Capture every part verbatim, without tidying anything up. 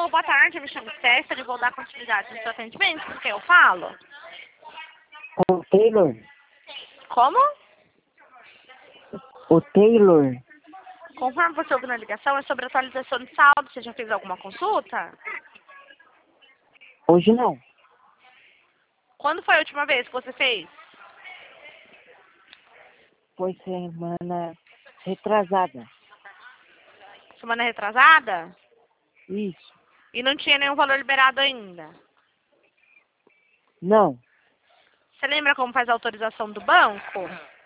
Alô, boa tarde, me chamo Stephanie, vou dar continuidade no seu atendimento, com quem eu falo? O Taylor. Como? O Taylor. Conforme você ouviu na ligação, é sobre atualização de saldo, você já fez alguma consulta? Hoje não. Quando foi a última vez que você fez? Foi semana retrasada. Semana retrasada? Isso. E não tinha nenhum valor liberado ainda? Não. Você lembra como faz a autorização do banco?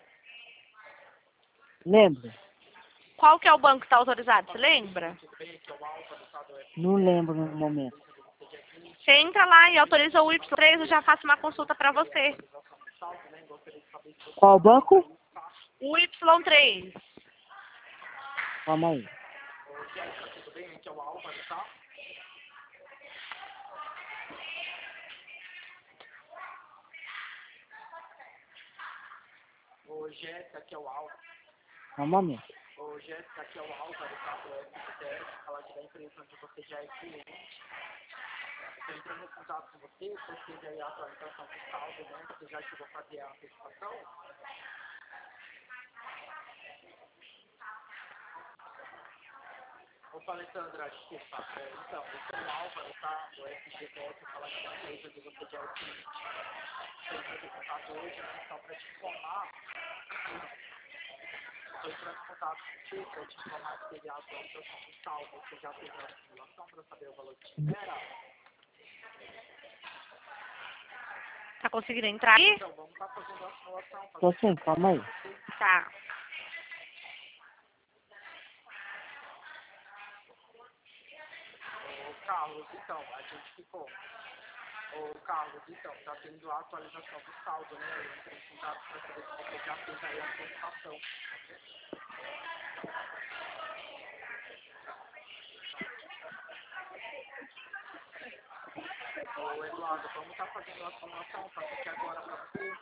Lembro. Qual que é o banco que está autorizado, você lembra? Não lembro no momento. Você entra lá e autoriza o Y três, eu já faço uma consulta para você. Qual banco? O Y três. Calma aí. Ô, Jéssica, aqui é o Álvaro. Calma um momento. Ô, Jéssica, aqui é o Álvaro, tá? Do F T S, falar da empresa onde você já é cliente. Estou entrando em contato com você, você fez aí a atualização do saldo, né? Você já chegou a fazer a antecipação? Ô, Alessandra, desculpa. É, então, esse é o Álvaro, tá? Do F G T S, falar da empresa onde você já é cliente. Estou entrando em contato hoje, né? Só para te informar. Estou entrando em contato contigo para te informar que teve a atualização do saldo. Você já fez a simulação para saber o valor que te espera? Tá conseguindo entrar aí? Então, vamos estar fazendo a simulação. Tô sim, calma aí. Tá. Ô, Carlos, então, a gente ficou. Ô, Carlos, então, tá tendo a atualização do saldo, né? Eu entrei em contato para saber se você já fez aí a antecipação. Ô, Eduardo, vamos estar fazendo a simulação, tá aqui agora para você.